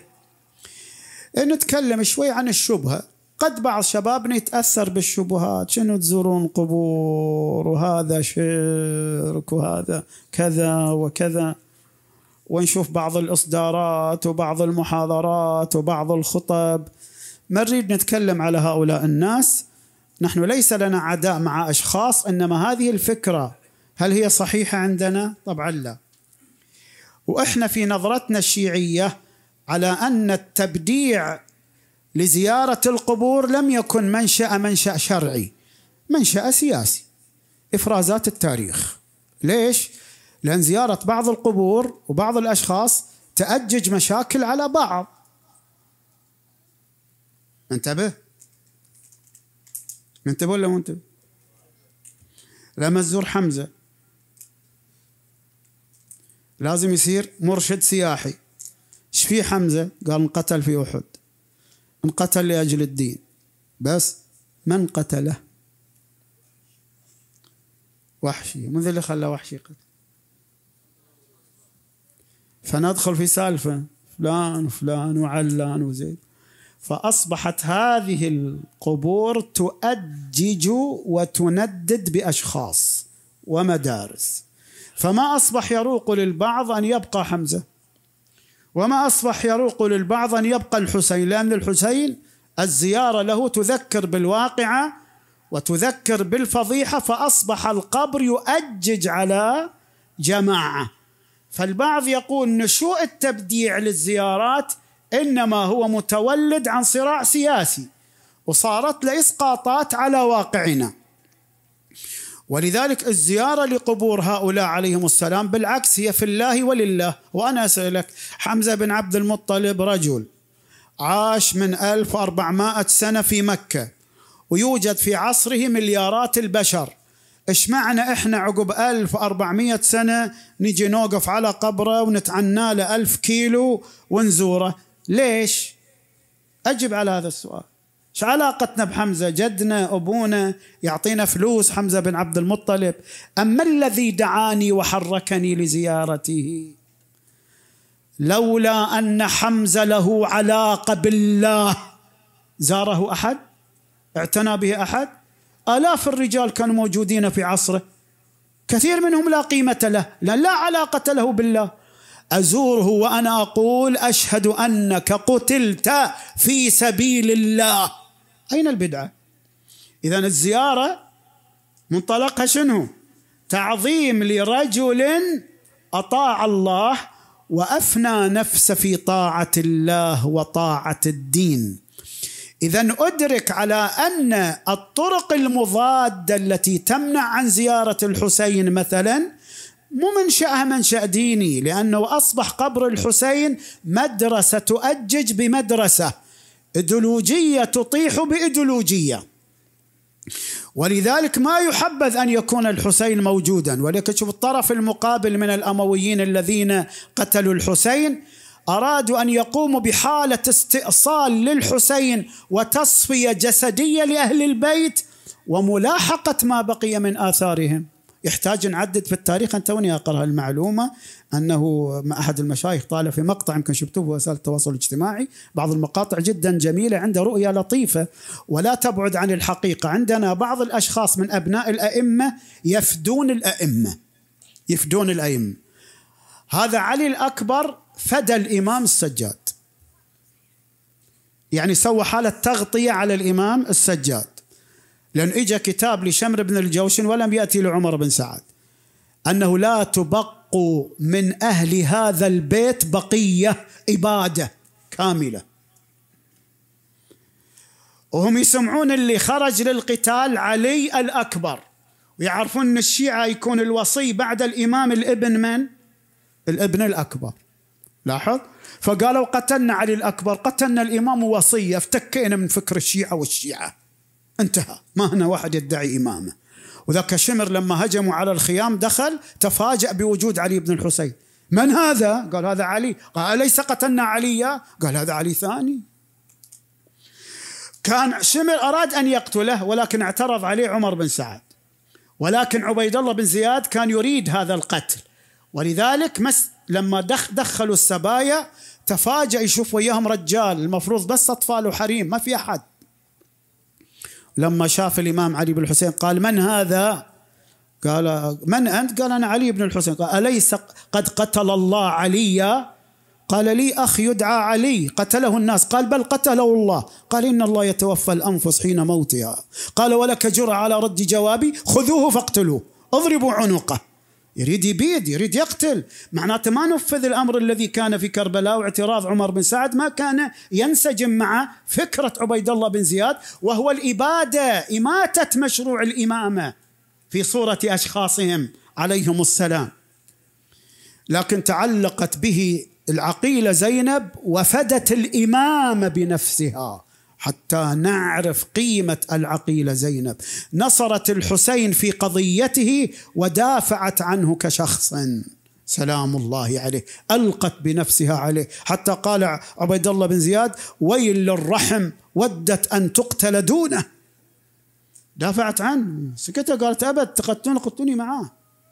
نتكلم شوي عن الشبهة. قد بعض شبابنا يتأثر بالشبهات، شنو تزورون قبور وهذا شرك وهذا كذا وكذا، ونشوف بعض الإصدارات وبعض المحاضرات وبعض الخطب. ما نريد نتكلم على هؤلاء الناس، نحن ليس لنا عداء مع أشخاص، إنما هذه الفكرة هل هي صحيحة عندنا؟ طبعا لا. وإحنا في نظرتنا الشيعية على أن التبديع لزيارة القبور لم يكن منشأ شرعي، منشأ سياسي، إفرازات التاريخ. ليش؟ لأن زيارة بعض القبور وبعض الأشخاص تأجج مشاكل على بعض. انتبه ولا مو انتبه؟ لما تزور حمزة لازم يصير مرشد سياحي. ايش في حمزة؟ قال انقتل في أحد، انقتل لأجل الدين، بس من قتله؟ وحشي. من اللي خلى وحشي قتل؟ فندخل في سالفة فلان وفلان وعلان وزيد. فأصبحت هذه القبور تؤجج وتندد بأشخاص ومدارس، فما أصبح يروق للبعض أن يبقى حمزة، وما أصبح يروق للبعض أن يبقى الحسين، لأن الحسين الزيارة له تذكر بالواقعة وتذكر بالفضيحة، فأصبح القبر يؤجج على جماعة. فالبعض يقول نشوء التبديع للزيارات إنما هو متولد عن صراع سياسي، وصارت له إسقاطات على واقعنا. ولذلك الزيارة لقبور هؤلاء عليهم السلام بالعكس هي في الله ولله. وأنا أسألك، حمزة بن عبد المطلب رجل عاش من 1400 سنة في مكة، ويوجد في عصره مليارات البشر. إيش معنى إحنا عقب 1400 سنة نجي نوقف على قبره ونتعنى له 1000 كيلو ونزوره؟ ليش؟ أجب على هذا السؤال. إيش علاقتنا بحمزة؟ جدنا أبونا يعطينا فلوس حمزة بن عبد المطلب؟ أما الذي دعاني وحركني لزيارته لولا أن حمزة له علاقة بالله زاره أحد؟ اعتنى به أحد؟ آلاف الرجال كانوا موجودين في عصره، كثير منهم لا قيمة له، لا علاقة له بالله. أزوره وأنا أقول أشهد أنك قتلت في سبيل الله. أين البدعة؟ إذن الزيارة منطلقها شنو؟ تعظيم لرجل أطاع الله وأفنى نفسه في طاعة الله وطاعة الدين. إذن أدرك على أن الطرق المضادة التي تمنع عن زيارة الحسين مثلا مو منشأها منشأ ديني، لأنه أصبح قبر الحسين مدرسة تؤجج بمدرسة، إيديولوجية تطيح بإيديولوجية، ولذلك ما يحبذ أن يكون الحسين موجودا. ولكن شوف الطرف المقابل من الأمويين الذين قتلوا الحسين أرادوا أن يقوموا بحالة استئصال للحسين وتصفية جسدية لأهل البيت وملاحقة ما بقي من آثارهم. يحتاج نعدد في التاريخ. أن توني أقرأ المعلومة أنه أحد المشايخ طالع في مقطع يمكن شفتوه في وسائل التواصل الاجتماعي، بعض المقاطع جدا جميلة، عنده رؤية لطيفة ولا تبعد عن الحقيقة. عندنا بعض الأشخاص من أبناء الأئمة يفدون الأئمة. هذا علي الأكبر فدى الإمام السجاد، يعني سوى حالة تغطية على الإمام السجاد، لأن إجا كتاب لشمر بن الجوشن ولم يأتي لعمر بن سعد أنه لا تبقوا من أهل هذا البيت بقية إبادة كاملة. وهم يسمعون اللي خرج للقتال علي الأكبر، ويعرفون أن الشيعة يكون الوصي بعد الإمام الابن من؟ الابن الأكبر. لاحظ؟ فقالوا قتلنا علي الأكبر، قتلنا الإمام وصية، افتكينا من فكر الشيعة والشيعة، انتهى، ما هنا واحد يدعي إمامه. وذاك شمر لما هجموا على الخيام دخل تفاجأ بوجود علي بن الحسين. من هذا؟ قال هذا علي. قال أليس قتلنا علي؟ قال هذا علي ثاني. كان شمر أراد أن يقتله ولكن اعترض عليه عمر بن سعد، ولكن عبيد الله بن زياد كان يريد هذا القتل، ولذلك لما دخلوا السبايا تفاجأ يشوف وياهم رجال، المفروض بس أطفال وحريم ما في أحد. لما شاف الإمام علي بن الحسين قال من هذا؟ قال من أنت؟ قال أنا علي بن الحسين. قال أليس قد قتل الله عليا؟ قال لي أخ يدعى علي قتله الناس. قال بل قتله الله. قال إن الله يتوفى الأنفس حين موتها. قال ولك جرأة على رد جوابي؟ خذوه فاقتلوه، اضربوا عنقه. يريد يبيد، يريد يقتل. معناته ما نفذ الأمر الذي كان في كربلاء، واعتراض عمر بن سعد ما كان ينسجم مع فكرة عبيد الله بن زياد، وهو الإبادة، إماتة مشروع الإمامة في صورة أشخاصهم عليهم السلام. لكن تعلقت به العقيلة زينب وفدت الإمامة بنفسها حتى نعرف قيمة العقيلة زينب. نصرت الحسين في قضيته ودافعت عنه كشخص سلام الله عليه، ألقت بنفسها عليه، حتى قال عبيد الله بن زياد ويل للرحم ودت أن تقتل دونه. دافعت عنه، سكتها، قالت أبد قتلوني معاه.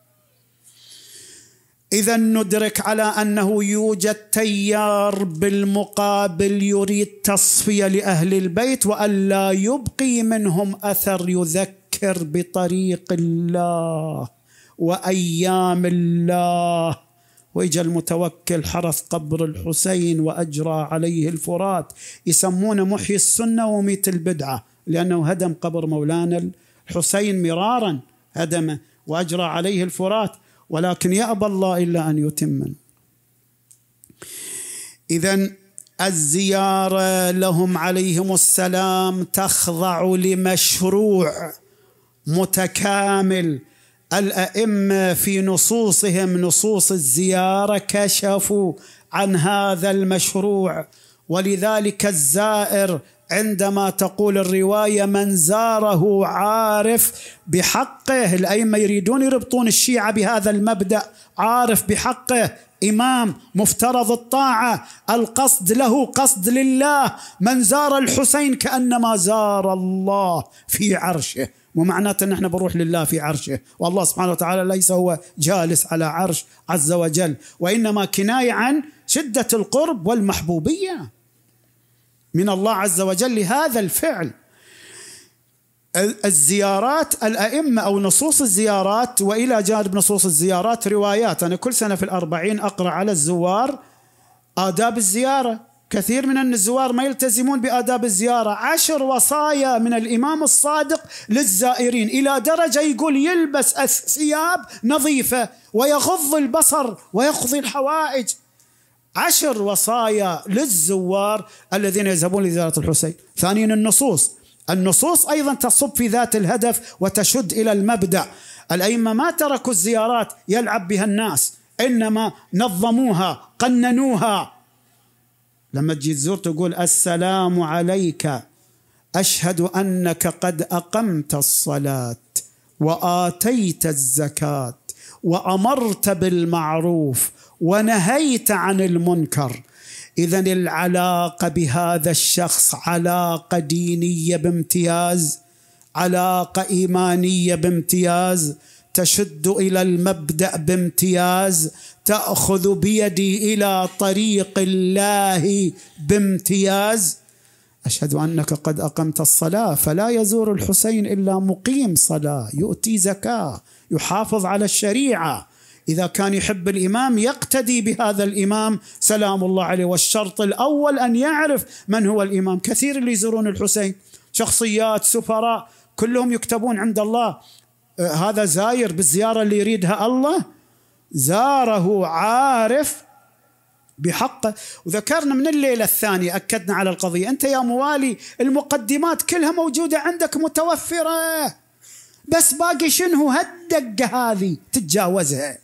إذا ندرك على أنه يوجد تيار بالمقابل يريد تصفية لأهل البيت وألا يبقي منهم أثر يذكر بطريق الله وأيام الله. وإجا المتوكل حرث قبر الحسين وأجرى عليه الفرات، يسمونه محيي السنة وميت البدعة، لأنه هدم قبر مولانا الحسين مرارا، هدمه وأجرى عليه الفرات، ولكن يأبى الله إلا أن يتم. إذن الزيارة لهم عليهم السلام تخضع لمشروع متكامل. الأئمة في نصوصهم، نصوص الزيارة، كشفوا عن هذا المشروع، ولذلك الزائر عندما تقول الرواية من زاره عارف بحقه، الأئمة يريدون يربطون الشيعة بهذا المبدأ، عارف بحقه، إمام مفترض الطاعة، القصد له قصد لله. من زار الحسين كأنما زار الله في عرشه، ومعناته أن احنا بنروح لله في عرشه، والله سبحانه وتعالى ليس هو جالس على عرش عز وجل، وإنما كناية عن شدة القرب والمحبوبية من الله عز وجل لهذا الفعل. الزيارات الأئمة أو نصوص الزيارات، وإلى جانب نصوص الزيارات روايات. أنا كل سنة في 40 أقرأ على الزوار آداب الزيارة. كثير من الزوار ما يلتزمون بآداب الزيارة. 10 وصايا من الإمام الصادق للزائرين، إلى درجة يقول يلبس ثياب نظيفة ويغض البصر ويقضي الحوائج. 10 وصايا للزوار الذين يذهبون لزيارة الحسين. ثانيا النصوص أيضا تصب في ذات الهدف وتشد إلى المبدأ. الأئمة ما تركوا الزيارات يلعب بها الناس، إنما نظموها قننوها. لما تجي تزور تقول السلام عليك، أشهد أنك قد أقمت الصلاة وآتيت الزكاة وأمرت بالمعروف ونهيت عن المنكر. إذن العلاقة بهذا الشخص علاقة دينية بامتياز، علاقة إيمانية بامتياز، تشد إلى المبدأ بامتياز، تأخذ بيدي إلى طريق الله بامتياز. أشهد أنك قد أقمت الصلاة، فلا يزور الحسين إلا مقيم صلاة، يؤتي زكاة، يحافظ على الشريعة. إذا كان يحب الإمام يقتدي بهذا الإمام سلام الله عليه. والشرط الأول أن يعرف من هو الإمام. كثير اللي يزورون الحسين شخصيات سفراء كلهم يكتبون عند الله. هذا زاير بالزيارة اللي يريدها الله، زاره عارف بحقه. وذكرنا من الليلة الثانية أكدنا على القضية. أنت يا موالي المقدمات كلها موجودة عندك متوفرة، بس باقي شنو هالدقة هذه تتجاوزها.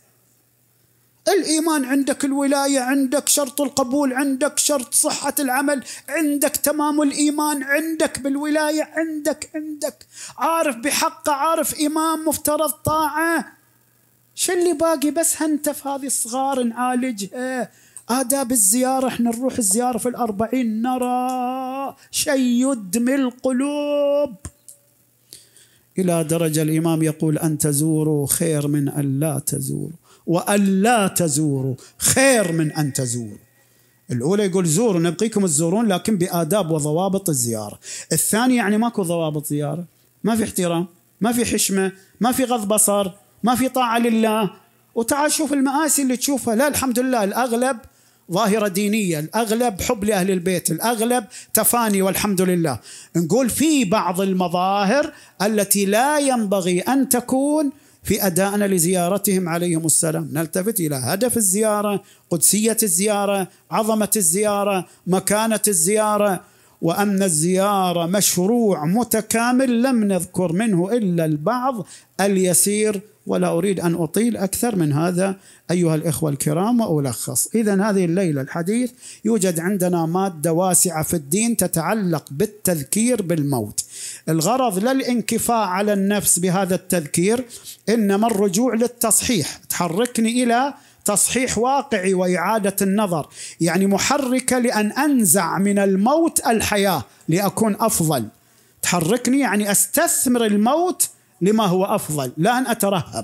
الإيمان عندك، الولاية عندك، شرط القبول عندك، شرط صحة العمل عندك، تمام الإيمان عندك، بالولاية عندك عارف بحقه، عارف إمام مفترض طاعة. شو اللي باقي؟ بس هنتف هذه الصغار نعالجها. آداب الزيارة، احنا نروح الزيارة في 40 نرى شيء يدمي القلوب، إلى درجة الإمام يقول أن تزوروا خير من أن لا تزوروا، وأن لا تزوروا خير من أن تزوروا. الأولى يقول زوروا، نبقيكم تزورون لكن بآداب وضوابط الزيارة. الثانية يعني ماكو ضوابط زيارة، ما في احترام، ما في حشمة، ما في غض بصر، ما في طاعة لله. وتعال شوف المآسي اللي تشوفها. لا الحمد لله الأغلب ظاهرة دينية، الأغلب حب لأهل البيت، الأغلب تفاني والحمد لله. نقول في بعض المظاهر التي لا ينبغي أن تكون في أدائنا لزيارتهم عليهم السلام. نلتفت إلى هدف الزيارة، قدسية الزيارة، عظمة الزيارة، مكانة الزيارة، وأن الزيارة مشروع متكامل لم نذكر منه إلا البعض اليسير، ولا أريد أن أطيل أكثر من هذا أيها الإخوة الكرام وألخص. إذن هذه الليلة الحديث يوجد عندنا مادة واسعة في الدين تتعلق بالتذكير بالموت. الغرض لا الانكفاء على النفس بهذا التذكير، إنما الرجوع للتصحيح، تحركني إلى تصحيح واقعي وإعادة النظر، يعني محركة لأن أنزع من الموت الحياة لأكون أفضل. تحركني يعني أستثمر الموت لما هو أفضل، لا أن أترهب.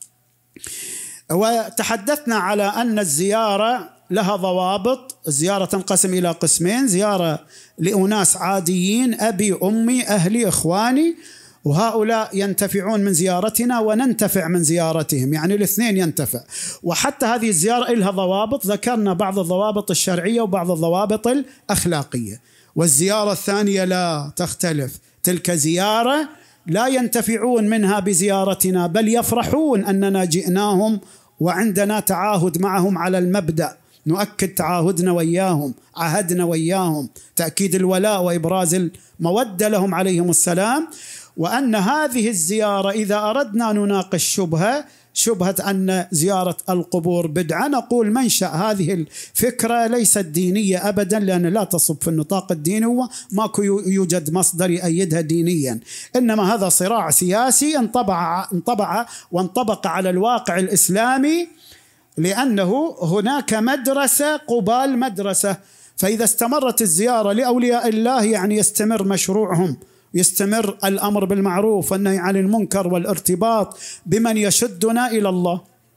وتحدثنا على أن الزيارة لها ضوابط. الزيارة تنقسم إلى قسمين: زيارة لأناس عاديين، أبي أمي أهلي إخواني، وهؤلاء ينتفعون من زيارتنا وننتفع من زيارتهم، يعني الاثنين ينتفع. وحتى هذه الزيارة لها ضوابط، ذكرنا بعض الضوابط الشرعية وبعض الضوابط الأخلاقية. والزيارة الثانية لا تختلف، تلك زيارة لا ينتفعون منها بزيارتنا، بل يفرحون أننا جئناهم وعندنا تعاهد معهم على المبدأ، نؤكد تعاهدنا وياهم، عهدنا وياهم، تأكيد الولاء وإبراز المودة لهم عليهم السلام. وأن هذه الزيارة إذا أردنا نناقش شبهة أن زيارة القبور بدعة، نقول منشأ هذه الفكرة ليست دينية أبدا، لأن لا تصب في النطاق الديني وماكو يوجد مصدر يؤيدها دينيا، إنما هذا صراع سياسي وانطبق على الواقع الإسلامي، لأنه هناك مدرسة قبال مدرسة. فإذا استمرت الزيارة لأولياء الله يعني يستمر مشروعهم، يستمر الأمر بالمعروف والنهي عن المنكر والارتباط بمن يشدنا إلى الله.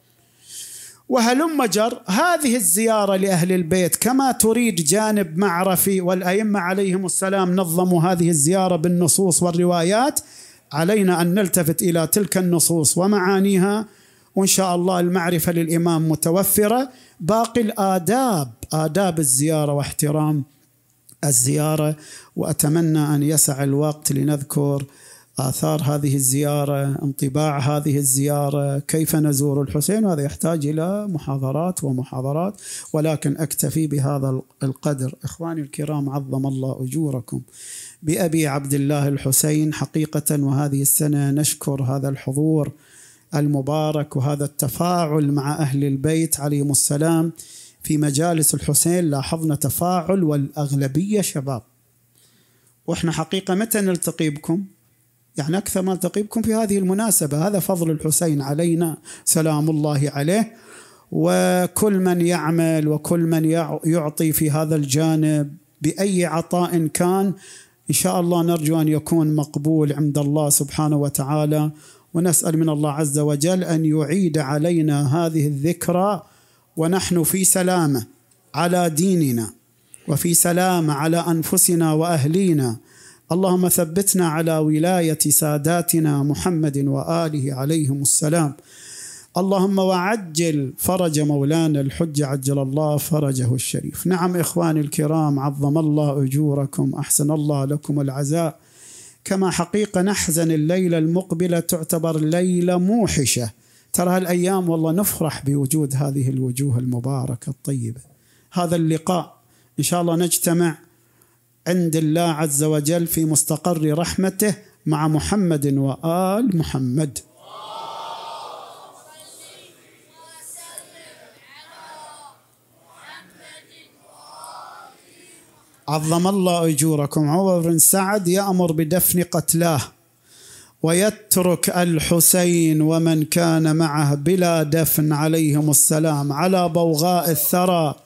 وهلم جر هذه الزيارة لأهل البيت كما تريد جانب معرفي، والأئمة عليهم السلام نظموا هذه الزيارة بالنصوص والروايات، علينا أن نلتفت إلى تلك النصوص ومعانيها، وإن شاء الله المعرفة للإمام متوفرة. باقي الآداب، آداب الزيارة واحترام الزيارة، وأتمنى أن يسع الوقت لنذكر آثار هذه الزيارة، انطباع هذه الزيارة، كيف نزور الحسين، وهذا يحتاج إلى محاضرات ومحاضرات، ولكن أكتفي بهذا القدر. إخواني الكرام، عظم الله أجوركم بأبي عبد الله الحسين. حقيقة وهذه السنة نشكر هذا الحضور المبارك وهذا التفاعل مع أهل البيت عليهم السلام في مجالس الحسين. لاحظنا تفاعل والأغلبية شباب، وإحنا حقيقة متى نلتقي بكم؟ يعني أكثر ما نلتقي بكم في هذه المناسبة. هذا فضل الحسين علينا سلام الله عليه. وكل من يعمل وكل من يعطي في هذا الجانب بأي عطاء كان، إن شاء الله نرجو أن يكون مقبول عند الله سبحانه وتعالى، ونسأل من الله عز وجل أن يعيد علينا هذه الذكرى ونحن في سلامة على ديننا وفي سلامة على أنفسنا وأهلينا. اللهم ثبتنا على ولاية ساداتنا محمد وآله عليهم السلام. اللهم وعجل فرج مولانا الحج عجل الله فرجه الشريف. نعم إخواني الكرام، عظم الله أجوركم، أحسن الله لكم العزاء. كما حقيقة نحزن الليلة المقبلة، تعتبر ليلة موحشة. ترى هالأيام والله نفرح بوجود هذه الوجوه المباركة الطيبة. هذا اللقاء إن شاء الله نجتمع عند الله عز وجل في مستقر رحمته مع محمد وآل محمد. عظم الله أجوركم. عمر بن سعد يأمر بدفن قتلاه ويترك الحسين ومن كان معه بلا دفن عليهم السلام على بوغاء الثرى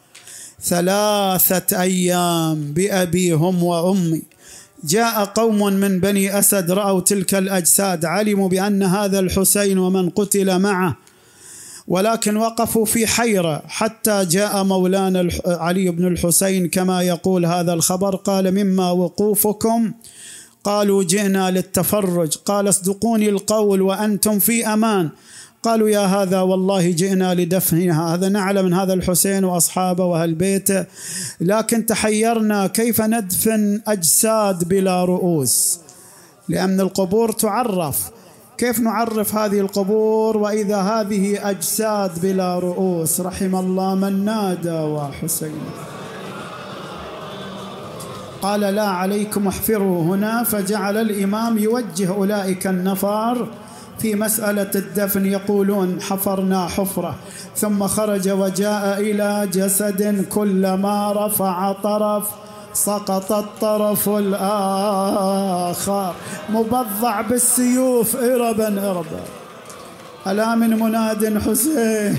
3 أيام بأبيهم وأمي. جاء قوم من بني أسد رأوا تلك الأجساد، علموا بأن هذا الحسين ومن قتل معه، ولكن وقفوا في حيرة حتى جاء مولانا علي بن الحسين كما يقول هذا الخبر. قال: مما وقوفكم؟ قالوا: جئنا للتفرج. قال: اصدقوني القول وأنتم في أمان. قالوا: يا هذا والله جئنا لدفنها، هذا نعلم من هذا الحسين وأصحابه وأهل بيته، لكن تحيرنا كيف ندفن أجساد بلا رؤوس، لأن القبور تعرف، كيف نعرف هذه القبور وإذا هذه أجساد بلا رؤوس؟ رحم الله من نادى وحسين. قال: لا عليكم احفروا هنا. فجعل الإمام يوجه أولئك النفر في مسألة الدفن، يقولون: حفرنا حفرة. ثم خرج وجاء إلى جسد كلما رفع طرف سقط الطرف الآخر، مبضع بالسيوف إربا إربا. ألا من مناد حسين؟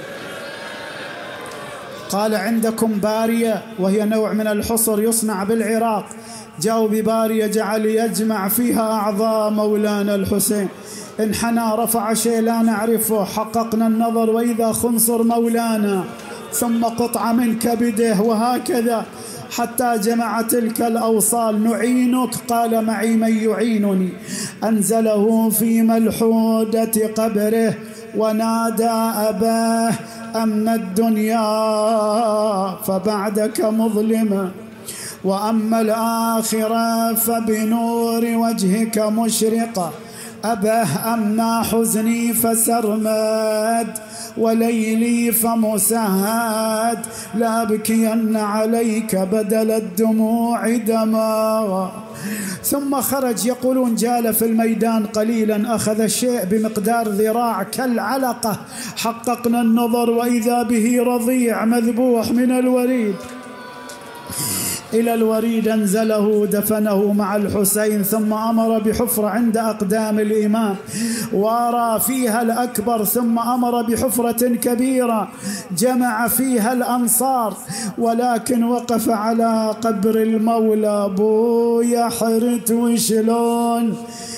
قال: عندكم بارية، وهي نوع من الحصر يصنع بالعراق. جاءوا ببارية جعل يجمع فيها أعضاء مولانا الحسين. انحنى رفع شيء لا نعرفه، حققنا النظر وإذا خنصر مولانا، ثم قطعة من كبده، وهكذا حتى جمع تلك الأوصال. نعينك؟ قال: معي من يعينني. أنزله في ملحودة قبره ونادى أباه: أما الدنيا فبعدك مظلمة، وأما الآخرة فبنور وجهك مشرقة. أباه أما حزني فسرمد، وليلي فمسهد، لا أبكين عليك بدل الدموع دما. ثم خرج، يقولون جال في الميدان قليلا، أخذ الشيء بمقدار ذراع كالعلقة. حققنا النظر وإذا به رضيع مذبوح من الوريد. إلى الوريد أنزله دفنه مع الحسين، ثم أمر بحفرة عند أقدام الإمام وأرى فيها الأكبر، ثم أمر بحفرة كبيرة جمع فيها الأنصار، ولكن وقف على قبر المولى. بويا حرت وشلون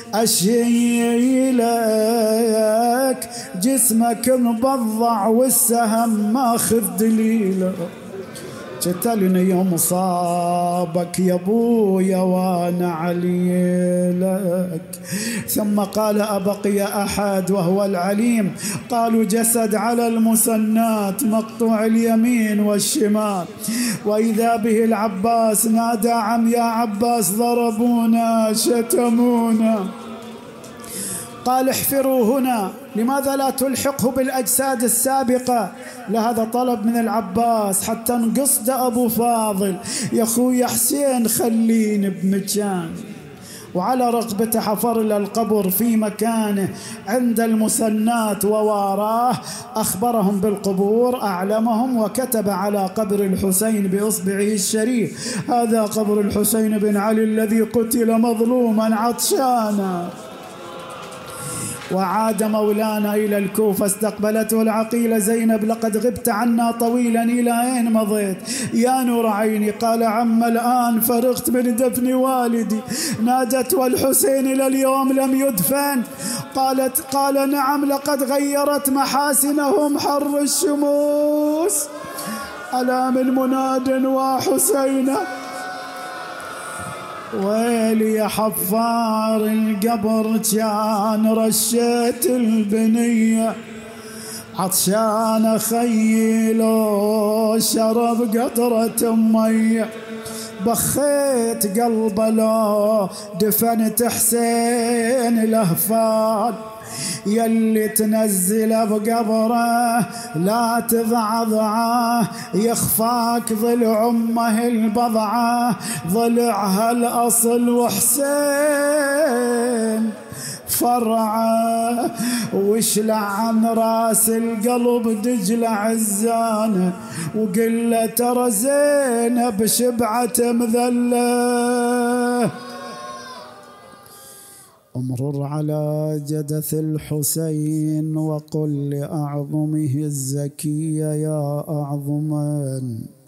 أشيلك، جسمك مبضع والسهم ماخذ دليله. قتلني يوم صابك يا ابويا وانا علي لك. ثم قال أبقي أحد وهو العليم؟ قالوا جسد على المسنات مقطوع اليمين والشمال. وإذا به العباس نادى عم يا عباس ضربونا شتمونا. قال احفروا هنا، لماذا لا تلحقه بالأجساد السابقة؟ لهذا طلب من العباس حتى انقصد أبو فاضل يا أخوي حسين خليني بمكان. وعلى رغبته حفر له القبر في مكانه عند المسنات وواراه. أخبرهم بالقبور أعلمهم وكتب على قبر الحسين بإصبعه الشريف هذا قبر الحسين بن علي الذي قتل مظلوما عطشانا. وعاد مولانا إلى الكوفة. استقبلته العقيلة زينب لقد غبت عنا طويلا إلى أين مضيت يا نور عيني؟ قال عم الآن فرغت من دفن والدي. نادت والحسين إلى اليوم لم يدفن؟ قال نعم لقد غيرت محاسنهم حر الشموس ألا من مناد وحسين. ويلي يا حفار القبر كان رشيت البنية عطشان خيلو شرب قطرة مية. بخيت قلبه لو دفنت حسين الأهفال يلي تنزل بقبره لا تضعضعه يخفاك ضلع أمه البضعة ضلعها الأصل وحسين فرعه. وشلع عن راس القلب دجلة عزانه وقل ترى زينب شبعة مذله. امرر على جدث الحسين وقل لأعظمه الزكية يا أعظما